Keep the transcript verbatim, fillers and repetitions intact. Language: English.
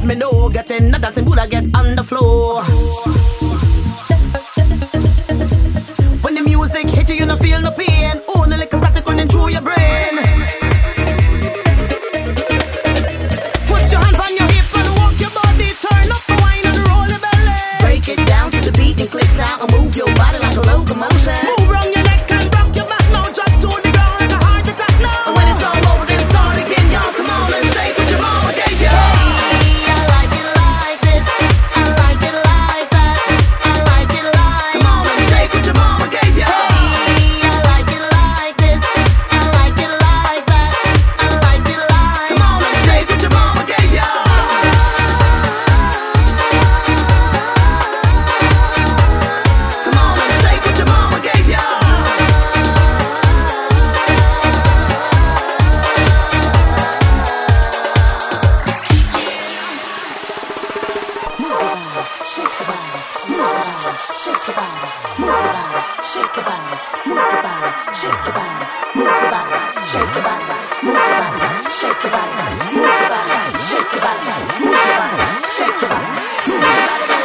me know. Getting a dancing Buddha, get on the floor. When the music hit you, you don't feel no pain. Only like a static running through your brain. Put your hands on your hip and walk your body. Turn up the wine and roll your belly. Break it down to the beat and click now and move your body like a locomotion. Move round your neck and rock your back now. Drop to the ground like a heart attack now. And when it's all over, then start again, y'all. Come on and shake what your mama gave you. Hey, I like it like this. I like it like that. I like it like. Come on and shake what your mama gave you. Hey, I like it like this. I like it like that. I like it like. Come on and shake what your mama gave you. Come on and shake what your mama gave you. Shake your body, move your body, shake your body, move your body, shake your body, move your body, shake your body, move your body, shake your body, move your body, shake your body, move your body, move your body, shake your body, move your body.